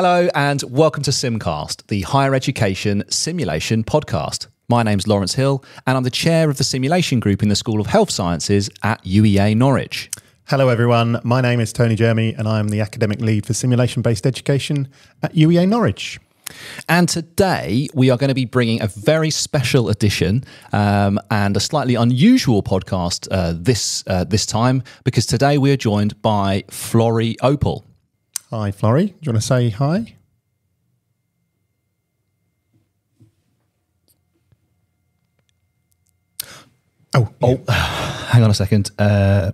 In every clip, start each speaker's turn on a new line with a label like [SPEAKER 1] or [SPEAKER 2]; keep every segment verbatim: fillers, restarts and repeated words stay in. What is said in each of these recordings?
[SPEAKER 1] Hello and welcome to Simcast, the higher education simulation podcast. My name's Lawrence Hill and I'm the chair of the simulation group in the School of Health Sciences at U E A Norwich.
[SPEAKER 2] Hello everyone, my name is Tony Jeremy and I'm the academic lead for simulation-based education at U E A Norwich.
[SPEAKER 1] And today we are going to be bringing a very special edition um, and a slightly unusual podcast uh, this uh, this time, because today we are joined by Florrie Opel.
[SPEAKER 2] Hi Florrie, do you want to say hi? Oh, yeah.
[SPEAKER 1] oh hang on a second. Uh,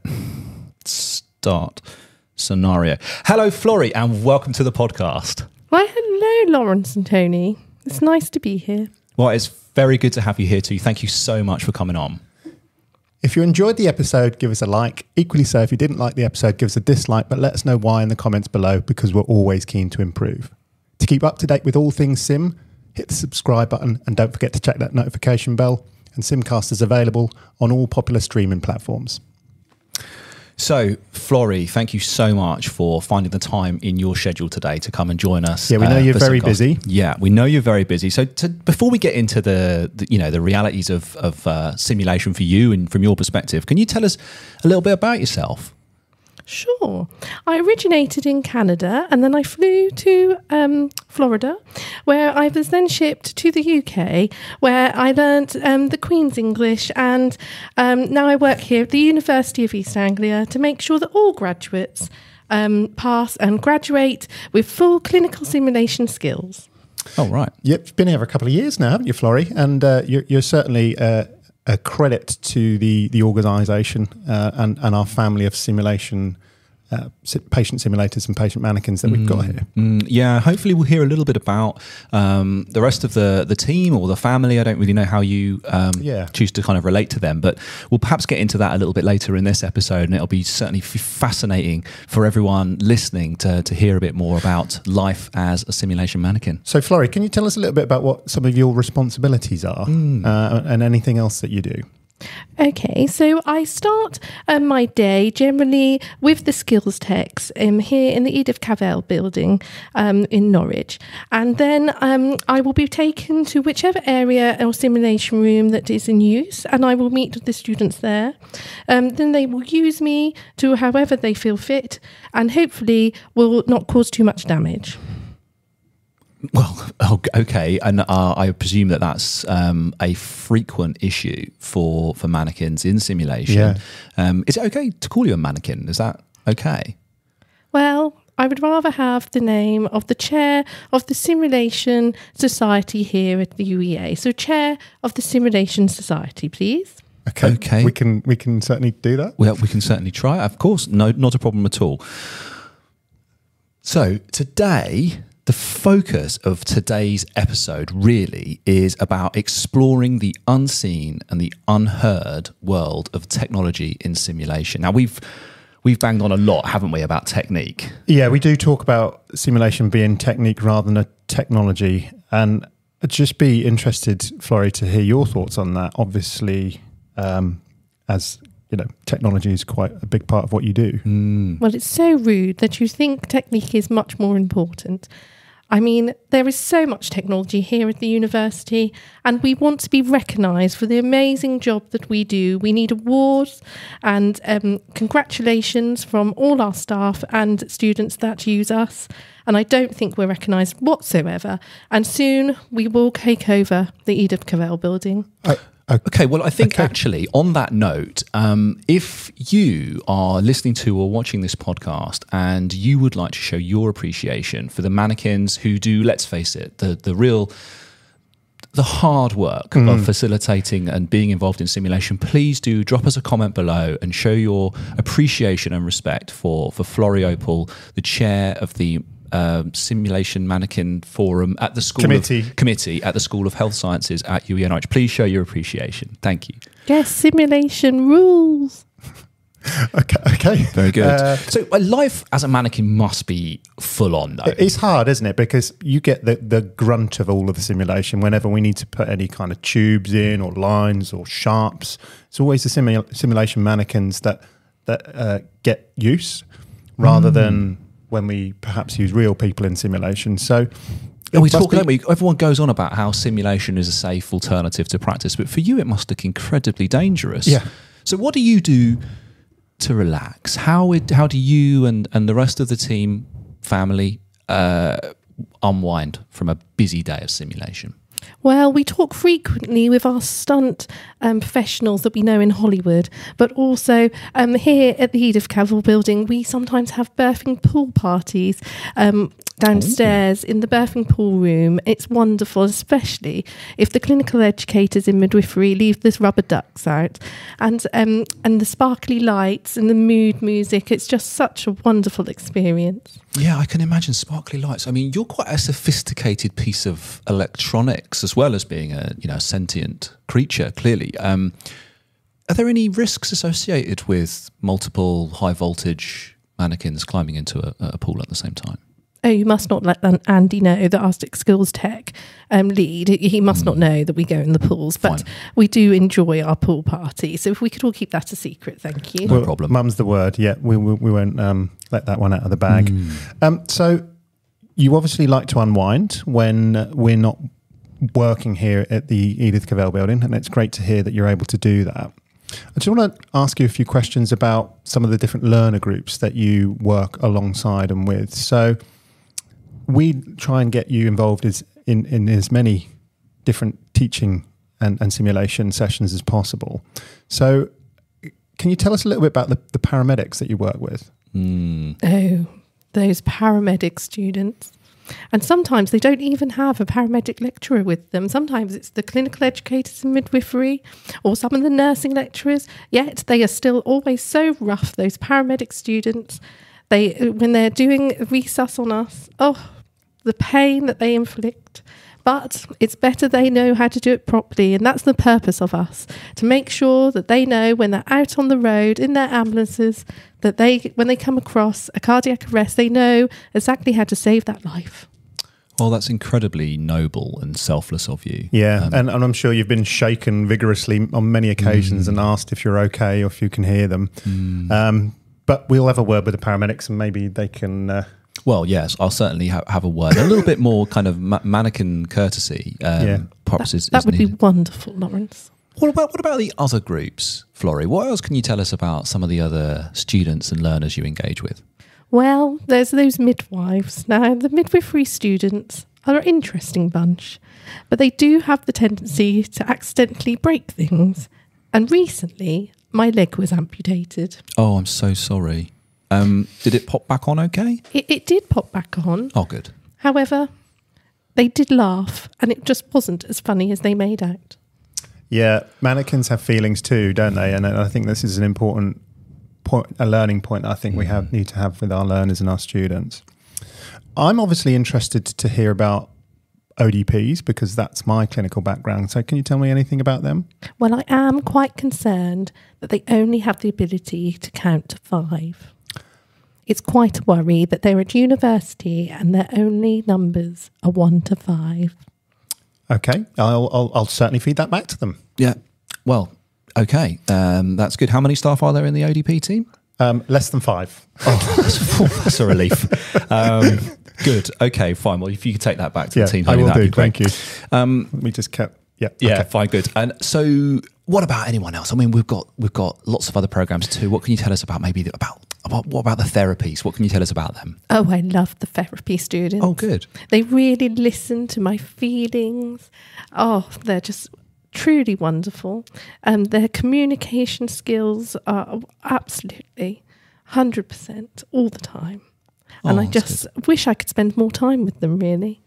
[SPEAKER 1] start scenario. Hello Florrie and welcome to the podcast.
[SPEAKER 3] Why, hello, Lawrence and Tony. It's nice to be here.
[SPEAKER 1] Well, it's very good to have you here too. Thank you so much for coming on.
[SPEAKER 2] If you enjoyed the episode, give us a like. Equally so, if you didn't like the episode, give us a dislike, but let us know why in the comments below, because we're always keen to improve. To keep up to date with all things sim, hit the subscribe button and don't forget to check that notification bell. And Simcast is available on all popular streaming platforms.
[SPEAKER 1] So, Florrie, thank you so much for finding the time in your schedule today to come and join us.
[SPEAKER 2] Yeah, we know
[SPEAKER 1] uh,
[SPEAKER 2] you're
[SPEAKER 1] for
[SPEAKER 2] very
[SPEAKER 1] Simcast.
[SPEAKER 2] busy.
[SPEAKER 1] Yeah, we know you're very busy. So, to, before we get into the, the you know the realities of of uh, simulation for you and from your perspective, can you tell us a little bit about yourself?
[SPEAKER 3] Sure. I originated in Canada and then I flew to um, Florida, where I was then shipped to the U K, where I learnt um, the Queen's English, and um, now I work here at the University of East Anglia to make sure that all graduates um, pass and graduate with full clinical simulation skills.
[SPEAKER 1] Oh, right.
[SPEAKER 2] Yep, you've been here for a couple of years now, haven't you, Florrie? And uh, you're, you're certainly uh, a credit to the the organisation uh, and, and our family of simulation Uh, patient simulators and patient mannequins that we've
[SPEAKER 1] mm,
[SPEAKER 2] got here.
[SPEAKER 1] Mm, yeah, hopefully we'll hear a little bit about um, the rest of the, the team or the family. I don't really know how you um,
[SPEAKER 2] yeah.
[SPEAKER 1] choose to kind of relate to them, but we'll perhaps get into that a little bit later in this episode, and it'll be certainly f- fascinating for everyone listening to, to hear a bit more about life as a simulation mannequin.
[SPEAKER 2] So, Florrie, can you tell us a little bit about what some of your responsibilities are
[SPEAKER 1] mm.
[SPEAKER 2] uh, and anything else that you do?
[SPEAKER 3] Okay, so I start um, my day generally with the skills techs um, here in the Edith Cavell building um, in Norwich, and then um, I will be taken to whichever area or simulation room that is in use, and I will meet the students there. Um, then they will use me to however they feel fit, and hopefully will not cause too much damage.
[SPEAKER 1] Well, okay, and uh, I presume that that's um, a frequent issue for, for mannequins in simulation.
[SPEAKER 2] Yeah.
[SPEAKER 1] Um, is it okay to call you a mannequin? Is that okay?
[SPEAKER 3] Well, I would rather have the name of the chair of the Simulation Society here at the U E A. So, chair of the Simulation Society, please.
[SPEAKER 2] Okay,
[SPEAKER 1] okay.
[SPEAKER 2] we can we can certainly do that.
[SPEAKER 1] Well, we can certainly try. Of course, no, not a problem at all. So today, the focus of today's episode really is about exploring the unseen and the unheard world of technology in simulation. Now, we've we've banged on a lot, haven't we, about technique?
[SPEAKER 2] Yeah, we do talk about simulation being technique rather than a technology. And I'd just be interested, Florrie, to hear your thoughts on that. Obviously, um, as you know, technology is quite a big part of what you do.
[SPEAKER 1] Mm.
[SPEAKER 3] Well, it's so rude that you think technique is much more important. I mean, there is so much technology here at the university, and we want to be recognised for the amazing job that we do. We need awards and um, congratulations from all our staff and students that use us. And I don't think we're recognised whatsoever. And soon we will take over the Edith Cavell building.
[SPEAKER 2] I,
[SPEAKER 1] Okay, well, I think
[SPEAKER 2] okay.
[SPEAKER 1] actually on that note, um, if you are listening to or watching this podcast and you would like to show your appreciation for the mannequins who do, let's face it, the, the real, the hard work mm. of facilitating and being involved in simulation, please do drop us a comment below and show your appreciation and respect for, for Florrie Opel, the chair of the Um, Simulation Mannequin Forum at the School
[SPEAKER 2] Committee.
[SPEAKER 1] of, Committee at the School of Health Sciences at U E A Norwich. Please show your appreciation. Thank you.
[SPEAKER 3] Yes, simulation rules.
[SPEAKER 2] Okay, okay.
[SPEAKER 1] Very good.
[SPEAKER 2] Uh,
[SPEAKER 1] so uh, life as a mannequin must be full on, though.
[SPEAKER 2] It's hard, isn't it? Because you get the, the grunt of all of the simulation whenever we need to put any kind of tubes in or lines or sharps. It's always the simu- simulation mannequins that, that uh, get use rather mm. than when we perhaps use real people in simulation. So
[SPEAKER 1] And we
[SPEAKER 2] it must
[SPEAKER 1] talk,
[SPEAKER 2] be-
[SPEAKER 1] don't we? Everyone goes on about how simulation is a safe alternative to practice, but for you, it must look incredibly dangerous.
[SPEAKER 2] Yeah.
[SPEAKER 1] So, what do you do to relax? How it, how do you and, and the rest of the team, family, uh, unwind from a busy day of simulation?
[SPEAKER 3] Well, we talk frequently with our stunt um, professionals that we know in Hollywood, but also um, here at the Edith Cavell building, we sometimes have birthing pool parties um, downstairs in the birthing pool room. It's wonderful, especially if the clinical educators in midwifery leave the rubber ducks out and um, and the sparkly lights and the mood music. It's just such a wonderful experience.
[SPEAKER 1] Yeah, I can imagine sparkly lights. I mean, you're quite a sophisticated piece of electronics, as well as being a you know sentient creature. Clearly, um, are there any risks associated with multiple high voltage mannequins climbing into a, a pool at the same time?
[SPEAKER 3] Oh, you must not let An- Andy know, the Arctic Skills Tech um, lead. He must mm. not know that we go in the pools, but Fine. we do enjoy our pool party. So if we could all keep that a secret, thank you.
[SPEAKER 1] No
[SPEAKER 2] well,
[SPEAKER 1] problem.
[SPEAKER 2] Mum's the word. Yeah, we we, we won't um, let that one out of the bag. Mm. Um, so you obviously like to unwind when we're not working here at the Edith Cavell building, and it's great to hear that you're able to do that. I just want to ask you a few questions about some of the different learner groups that you work alongside and with. So we try and get you involved as in, in as many different teaching and, and simulation sessions as possible. So can you tell us a little bit about the, the paramedics that you work with?
[SPEAKER 1] Mm.
[SPEAKER 3] Oh, those paramedic students. And sometimes they don't even have a paramedic lecturer with them. Sometimes it's the clinical educators in midwifery or some of the nursing lecturers. Yet they are still always so rough, those paramedic students. They, when they're doing resus on us, oh, the pain that they inflict. But it's better they know how to do it properly, and that's the purpose of us, to make sure that they know when they're out on the road in their ambulances, that they, when they come across a cardiac arrest, they know exactly how to save that life.
[SPEAKER 1] Well, that's incredibly noble and selfless of you.
[SPEAKER 2] Yeah,
[SPEAKER 1] Um,
[SPEAKER 2] and, and I'm sure you've been shaken vigorously on many occasions
[SPEAKER 1] Mm.
[SPEAKER 2] and asked if you're okay or if you can hear them.
[SPEAKER 1] Mm.
[SPEAKER 2] Um, but we'll have a word with the paramedics and maybe they can... Uh,
[SPEAKER 1] Well, yes, I'll certainly ha- have a word. A little bit more kind of ma- mannequin courtesy. Um,
[SPEAKER 2] Yeah.
[SPEAKER 1] perhaps
[SPEAKER 3] That,
[SPEAKER 1] is,
[SPEAKER 3] that
[SPEAKER 1] is
[SPEAKER 3] would
[SPEAKER 1] needed.
[SPEAKER 3] be wonderful, Lawrence.
[SPEAKER 1] What about what about the other groups, Florrie? What else can you tell us about some of the other students and learners you engage with?
[SPEAKER 3] Well, there's those midwives. Now, the midwifery students are an interesting bunch, but they do have the tendency to accidentally break things. And recently, my leg was amputated.
[SPEAKER 1] Oh, I'm so sorry. Um, did it pop back on okay?
[SPEAKER 3] It, it did pop back on.
[SPEAKER 1] Oh, good.
[SPEAKER 3] However, they did laugh, and it just wasn't as funny as they made out.
[SPEAKER 2] yeah, mannequins have feelings too, don't they? And I think this is an important point, a learning point I think we have need to have with our learners and our students. I'm obviously interested to hear about O D Ps because that's my clinical background. So can you tell me anything about them?
[SPEAKER 3] Well, I am quite concerned that they only have the ability to count to five. It's quite a worry that they're at university and their only numbers are one to five.
[SPEAKER 2] Okay, I'll, I'll, I'll certainly feed that back to them.
[SPEAKER 1] Yeah. Well, okay. Um, that's good. How many staff are there in the O D P team?
[SPEAKER 2] Um, less than five.
[SPEAKER 1] Oh, that's, that's a relief. Um, good. Okay, fine. Well, if you could take that back to
[SPEAKER 2] Yeah,
[SPEAKER 1] the team,
[SPEAKER 2] I
[SPEAKER 1] Tony,
[SPEAKER 2] will
[SPEAKER 1] that'd
[SPEAKER 2] do.
[SPEAKER 1] be great.
[SPEAKER 2] Thank you.
[SPEAKER 1] Um,
[SPEAKER 2] We just kept. Yeah.
[SPEAKER 1] Yeah,
[SPEAKER 2] okay.
[SPEAKER 1] fine, good. And so, what about anyone else? I mean, we've got we've got lots of other programs too. What can you tell us about maybe the, about about what about the therapies? What can you tell us about them?
[SPEAKER 3] Oh, I love the therapy students.
[SPEAKER 1] Oh, good.
[SPEAKER 3] They really listen to my feelings. Oh, they're just truly wonderful. Um, their communication skills are absolutely one hundred percent all the time. And
[SPEAKER 1] Oh,
[SPEAKER 3] I
[SPEAKER 1] that's
[SPEAKER 3] just wish I could spend more time with them, really.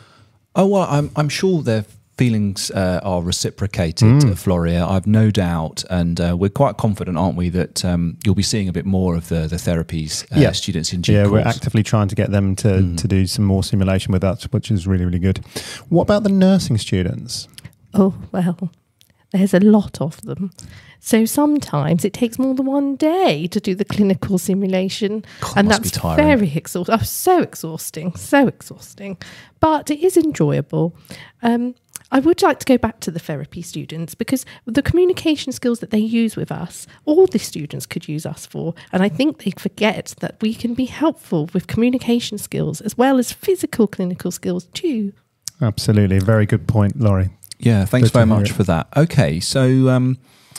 [SPEAKER 1] Oh well, I'm I'm sure their feelings uh, are reciprocated,
[SPEAKER 2] Mm.
[SPEAKER 1] uh, Floria. I've no doubt, and uh, we're quite confident, aren't we, that um, you'll be seeing a bit more of the the therapies uh,
[SPEAKER 2] Yeah.
[SPEAKER 1] students in due
[SPEAKER 2] Yeah, we're
[SPEAKER 1] course.
[SPEAKER 2] actively trying to get them to,
[SPEAKER 1] Mm.
[SPEAKER 2] to do some more simulation with us, which is really, really good. What about the nursing students?
[SPEAKER 3] Oh, well, there's a lot of them. So sometimes it takes more than one day to do the clinical simulation.
[SPEAKER 1] God,
[SPEAKER 3] and
[SPEAKER 1] must be
[SPEAKER 3] that's
[SPEAKER 1] tiring.
[SPEAKER 3] very exhausting. Oh, so exhausting, so exhausting. But it is enjoyable. Um, I would like to go back to the therapy students, because the communication skills that they use with us, all the students could use us for. And I think they forget that we can be helpful with communication skills as well as physical clinical skills too.
[SPEAKER 2] Absolutely. Very good point, Laurie.
[SPEAKER 1] Yeah, thanks
[SPEAKER 2] Good to
[SPEAKER 1] very
[SPEAKER 2] hear
[SPEAKER 1] much
[SPEAKER 2] it.
[SPEAKER 1] for that. Okay, so um,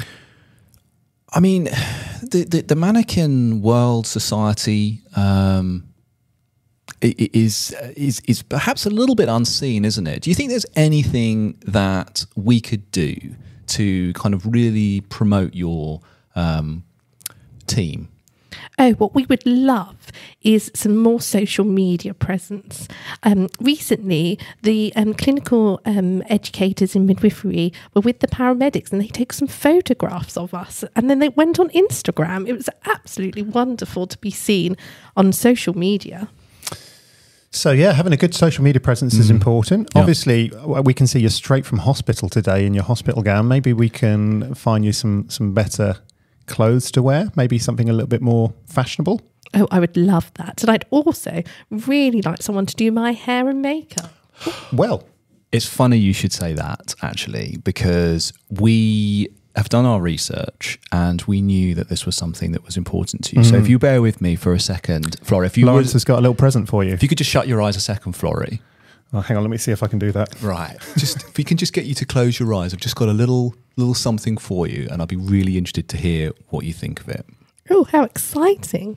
[SPEAKER 1] I mean, the, the the mannequin world society um, i- i- is is is perhaps a little bit unseen, isn't it? Do you think there's anything that we could do to kind of really promote your um, team?
[SPEAKER 3] Oh, what we would love is some more social media presence. Um, recently, the um, clinical um, educators in midwifery were with the paramedics, and they took some photographs of us, and then they went on Instagram. It was absolutely wonderful to be seen on social media.
[SPEAKER 2] So, yeah, having a good social media presence is important.
[SPEAKER 1] Yeah.
[SPEAKER 2] Obviously, w- we can see you straight from hospital today in your hospital gown. Maybe we can find you some some better clothes to wear, maybe something a little bit more fashionable.
[SPEAKER 3] Oh, I would love that. And I'd also really like someone to do my hair and makeup.
[SPEAKER 2] Well,
[SPEAKER 1] It's funny you should say that, actually, because we have done our research and we knew that this was something that was important to you. So if you bear with me for a second, Flora, if you would,
[SPEAKER 2] Lawrence has got a little present for you.
[SPEAKER 1] if you could just shut your eyes a second, Flory.
[SPEAKER 2] Oh, hang on, let me see if I can do that.
[SPEAKER 1] Right. Just if we can just get you to close your eyes, I've just got a little little something for you, and I'd be really interested to hear what you think of it.
[SPEAKER 3] Oh, how exciting.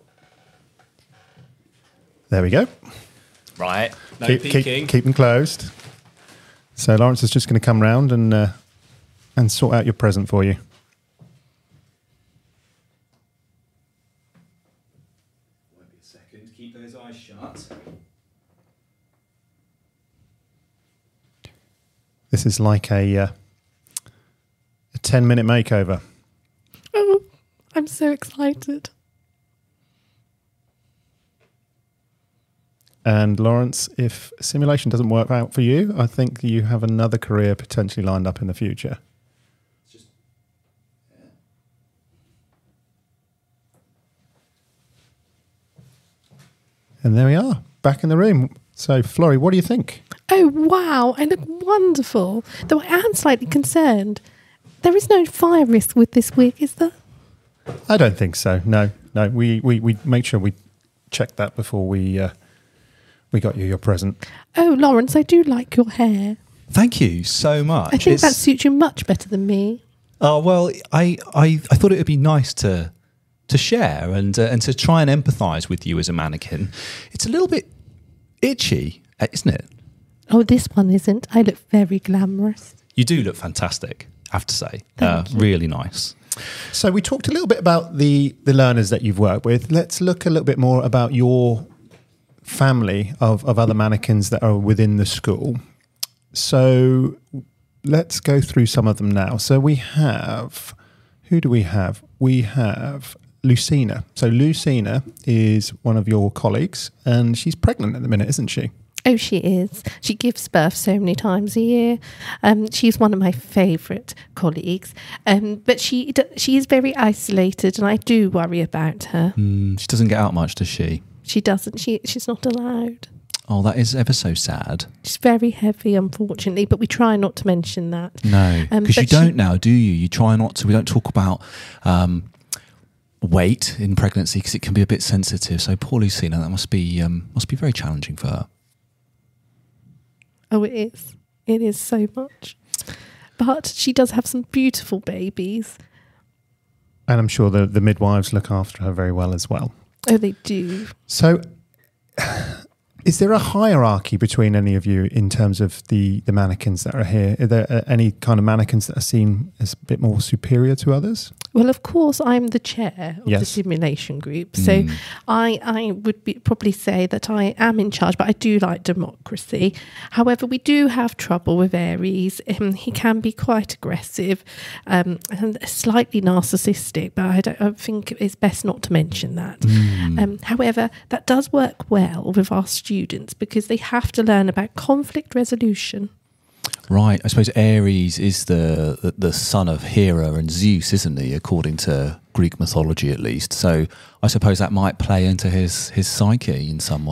[SPEAKER 2] There we go.
[SPEAKER 1] Right. No
[SPEAKER 2] keep, keep, keep them closed. So Lawrence is just going to come round and uh, and sort out your present for you.
[SPEAKER 1] Won't be a second. Keep those eyes shut.
[SPEAKER 2] This is like a uh, a ten minute makeover.
[SPEAKER 3] Oh, I'm so excited.
[SPEAKER 2] And Lawrence, if simulation doesn't work out for you, I think you have another career potentially lined up in the future.
[SPEAKER 1] Just, yeah.
[SPEAKER 2] And there we are, back in the room. So, Florrie, what do you think?
[SPEAKER 3] Oh, wow. I look wonderful. Though I am slightly concerned. There is no fire risk with this wig, is there?
[SPEAKER 2] I don't think so. No, no. We we, we make sure we check that before we uh, we got you your present.
[SPEAKER 3] Oh, Lawrence, I do like your hair.
[SPEAKER 1] Thank you so much.
[SPEAKER 3] I think
[SPEAKER 1] It's-
[SPEAKER 3] that suits you much better than me.
[SPEAKER 1] Oh well, I, I, I thought it would be nice to to share and uh, and to try and empathise with you as a mannequin. It's a little bit itchy, uh, isn't it?
[SPEAKER 3] Oh, this one isn't. I look very glamorous.
[SPEAKER 1] You do look fantastic, I have to say. Uh, really nice.
[SPEAKER 2] So we talked a little bit about the the learners that you've worked with. Let's look a little bit more about your family of, of other mannequins that are within the school. So let's go through some of them now. So we have, who do we have? We have Lucina. So Lucina is one of your colleagues, and she's pregnant at the minute, isn't she?
[SPEAKER 3] Oh, she is. She gives birth so many times a year. Um, she's one of my favourite colleagues. Um, but she d- she is very isolated, and I do worry about her.
[SPEAKER 1] Mm, she doesn't get out much, does she?
[SPEAKER 3] She doesn't. She She's not allowed.
[SPEAKER 1] Oh, that is ever so sad.
[SPEAKER 3] She's very heavy, unfortunately, but we try not to mention that.
[SPEAKER 1] No,
[SPEAKER 3] Um,
[SPEAKER 1] because you
[SPEAKER 3] but she-
[SPEAKER 1] don't now, do you? You try not to. We don't talk about um, weight in pregnancy because it can be a bit sensitive. So poor Lucina, that must be um, must be very challenging for her.
[SPEAKER 3] Oh, it is. It is so much. But she does have some beautiful babies.
[SPEAKER 2] And I'm sure the, the midwives look after her very well as well.
[SPEAKER 3] Oh, they do.
[SPEAKER 2] So is there a hierarchy between any of you in terms of the, the mannequins that are here? Are there uh, any kind of mannequins that are seen as a bit more superior to others?
[SPEAKER 3] Well, of course, I'm the chair of the
[SPEAKER 2] Yes.
[SPEAKER 3] simulation group. So
[SPEAKER 1] Mm.
[SPEAKER 3] I, I would be, probably say that I am in charge, but I do like democracy. However, we do have trouble with Aries. Um, he can be quite aggressive um, and slightly narcissistic, but I don't I think it's best not to mention that.
[SPEAKER 1] Mm.
[SPEAKER 3] Um, however, that does work well with our students because they have to learn about conflict resolution.
[SPEAKER 1] Right, I suppose Ares is the, the the son of Hera and Zeus, isn't he? According to Greek mythology, at least. So I suppose that might play into his his psyche in some way.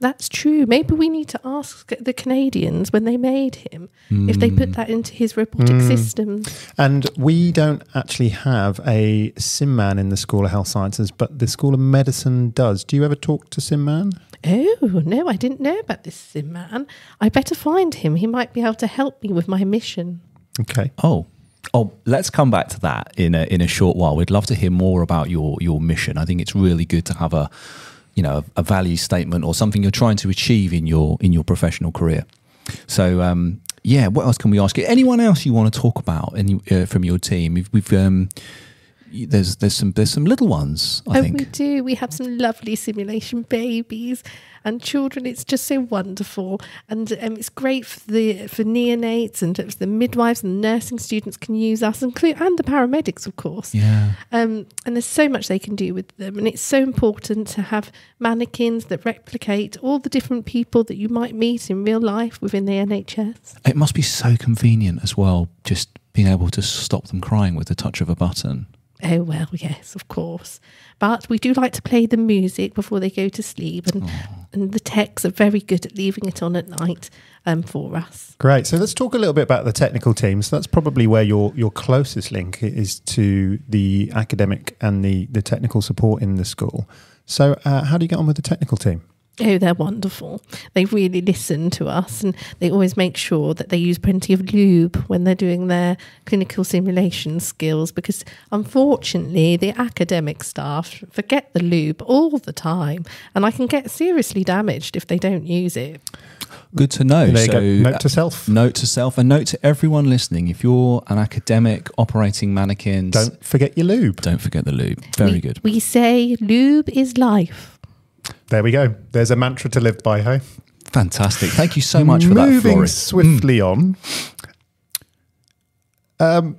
[SPEAKER 3] That's true. Maybe we need to ask the Canadians when they made him mm. if they put that into his robotic mm. systems.
[SPEAKER 2] And we don't actually have a sim man in the School of Health Sciences, but the School of Medicine does. Do you ever talk to sim man?
[SPEAKER 3] Oh, no, I didn't know about this sim man. I better find him. He might be able to help me with my mission.
[SPEAKER 2] Okay.
[SPEAKER 1] Oh. Oh, let's come back to that in a in a short while. We'd love to hear more about your your mission. I think it's really good to have a, you know, a, a value statement or something you're trying to achieve in your in your professional career. So, um, yeah, what else can we ask you? Anyone else you want to talk about any, uh, from your team? We've, we've um, there's there's some there's some little ones. I
[SPEAKER 3] oh,
[SPEAKER 1] think
[SPEAKER 3] we do. We have some lovely simulation babies and children. It's just so wonderful, and um, it's great for the for neonates and the midwives and nursing students can use us, and and the paramedics, of course.
[SPEAKER 1] Yeah.
[SPEAKER 3] Um, and there's so much they can do with them, and it's so important to have mannequins that replicate all the different people that you might meet in real life within the N H S.
[SPEAKER 1] It must be so convenient as well, just being able to stop them crying with the touch of a button.
[SPEAKER 3] Oh, well, yes, of course. But we do like to play the music before they go to sleep, and, and the techs are very good at leaving it on at night um, for us.
[SPEAKER 2] Great. So let's talk a little bit about the technical team. So that's probably where your, your closest link is to the academic and the, the technical support in the school. So uh, how do you get on with the technical team?
[SPEAKER 3] Oh, they're wonderful. They really listen to us, and they always make sure that they use plenty of lube when they're doing their clinical simulation skills, because unfortunately the academic staff forget the lube all the time, and I can get seriously damaged if they don't use it.
[SPEAKER 1] Good to know.
[SPEAKER 2] There you
[SPEAKER 1] so,
[SPEAKER 2] go. Note to self.
[SPEAKER 1] Uh, note to self, and note to everyone listening. If you're an academic operating mannequins,
[SPEAKER 2] don't forget your lube.
[SPEAKER 1] Don't forget the lube. Very
[SPEAKER 3] we,
[SPEAKER 1] good.
[SPEAKER 3] We say lube is life.
[SPEAKER 2] There we go. There's a mantra to live by, hey?
[SPEAKER 1] Fantastic. Thank you so much for that,
[SPEAKER 2] Moving
[SPEAKER 1] Flori.
[SPEAKER 2] swiftly mm. on. Um,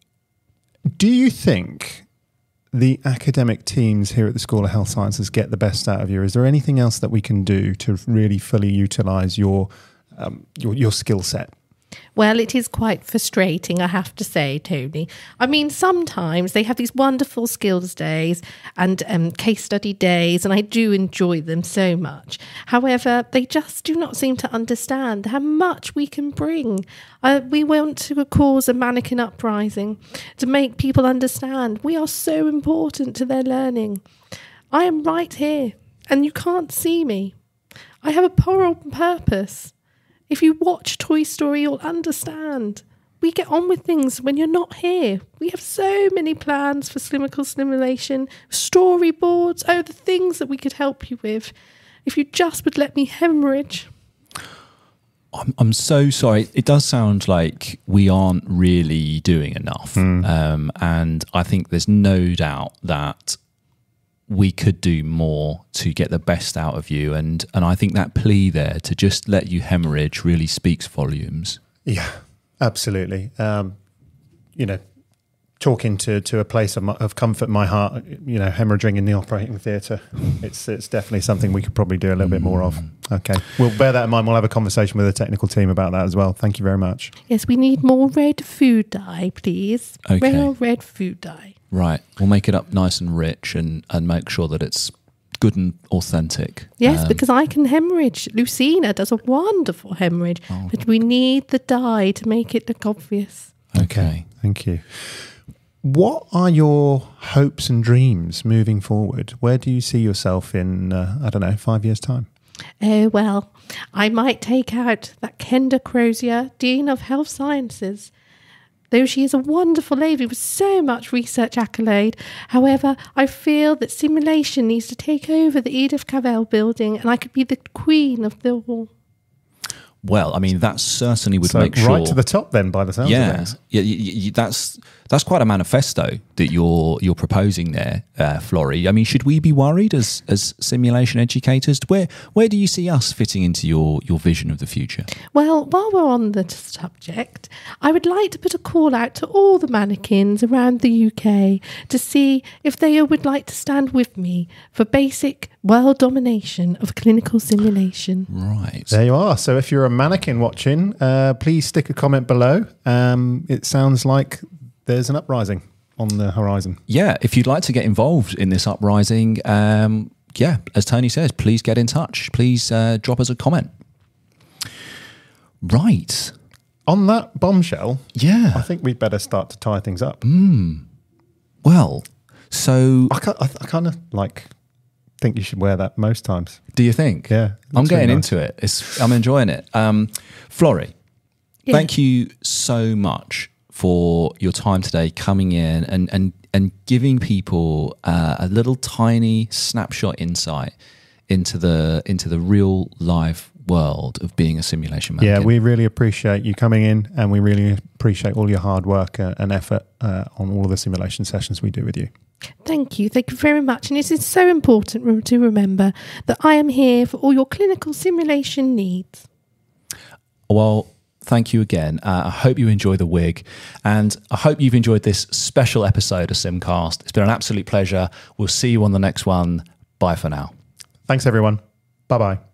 [SPEAKER 2] do you think the academic teams here at the School of Health Sciences get the best out of you? Is there anything else that we can do to really fully utilise your, um, your your skill set?
[SPEAKER 3] Well, it is quite frustrating, I have to say, Tony. I mean, sometimes they have these wonderful skills days and um, case study days, and I do enjoy them so much. However, they just do not seem to understand how much we can bring. Uh, we want to cause a mannequin uprising to make people understand we are so important to their learning. I am right here, and you can't see me. I have a moral purpose. If you watch Toy Story, you'll understand. We get on with things when you're not here. We have so many plans for clinical simulation, storyboards, oh, the things that we could help you with. If you just would let me hemorrhage.
[SPEAKER 1] I'm, I'm so sorry. It does sound like we aren't really doing enough. Mm. Um, and I think there's no doubt that we could do more to get the best out of you. And and I think that plea there to just let you hemorrhage really speaks volumes.
[SPEAKER 2] Yeah, absolutely. Um, you know, talking to, to a place of, of comfort in my heart, you know, hemorrhaging in the operating theatre, it's it's definitely something we could probably do a little mm. bit more of. Okay, we'll bear that in mind. We'll have a conversation with the technical team about that as well. Thank you very much.
[SPEAKER 3] Yes, we need more red food dye, please.
[SPEAKER 1] Okay.
[SPEAKER 3] Real red food dye.
[SPEAKER 1] Right. We'll make it up nice and rich and, and make sure that it's good and authentic.
[SPEAKER 3] Yes,
[SPEAKER 1] um,
[SPEAKER 3] because I can hemorrhage. Lucina does a wonderful hemorrhage, oh. but we need the dye to make it look obvious.
[SPEAKER 1] Okay.
[SPEAKER 2] Thank you. What are your hopes and dreams moving forward? Where do you see yourself in, uh, I don't know, five years' time?
[SPEAKER 3] Oh, well, I might take out that Kenda Crozier, Dean of Health Sciences. Though she is a wonderful lady with so much research accolade, however, I feel that simulation needs to take over the Edith Cavell building, and I could be the queen of the all.
[SPEAKER 1] Well, I mean, that certainly would
[SPEAKER 2] so
[SPEAKER 1] make sure.
[SPEAKER 2] Right to the top, then, by the sounds
[SPEAKER 1] yeah,
[SPEAKER 2] of things.
[SPEAKER 1] Yeah, you, you, that's that's quite a manifesto that you're you're proposing there, uh, Flori. I mean, should we be worried as as simulation educators? Where where do you see us fitting into your your vision of the future?
[SPEAKER 3] Well, while we're on the subject, I would like to put a call out to all the mannequins around the U K to see if they would like to stand with me for basic world domination of clinical simulation.
[SPEAKER 1] Right.
[SPEAKER 2] There you are. So if you're a mannequin watching, uh, please stick a comment below. Um, it sounds like there's an uprising on the horizon.
[SPEAKER 1] Yeah, if you'd like to get involved in this uprising, um, yeah, as Tony says, please get in touch. Please uh, drop us a comment. Right.
[SPEAKER 2] On that bombshell,
[SPEAKER 1] Yeah.
[SPEAKER 2] I think we'd better start to tie things up.
[SPEAKER 1] Well, so
[SPEAKER 2] I, ca- I, I kind of like think you should wear that most times.
[SPEAKER 1] do you think?
[SPEAKER 2] Yeah,
[SPEAKER 1] I'm
[SPEAKER 2] looks
[SPEAKER 1] getting
[SPEAKER 2] really nice.
[SPEAKER 1] into it. It's, I'm enjoying it. Um, Florrie,
[SPEAKER 3] Yeah.
[SPEAKER 1] thank you so much for your time today, coming in and and and giving people uh, a little tiny snapshot insight into the into the real life world of being a simulation
[SPEAKER 2] Yeah,
[SPEAKER 1] mannequin.
[SPEAKER 2] we really appreciate you coming in, and we really appreciate all your hard work uh, and effort uh, on all of the simulation sessions we do with you.
[SPEAKER 3] Thank you. Thank you very much. And it is so important re- to remember that I am here for all your clinical simulation needs.
[SPEAKER 1] Well, thank you again. Uh, I hope you enjoy the wig, and I hope you've enjoyed this special episode of Simcast. It's been an absolute pleasure. We'll see you on the next one. Bye for now.
[SPEAKER 2] Thanks, everyone. Bye-bye.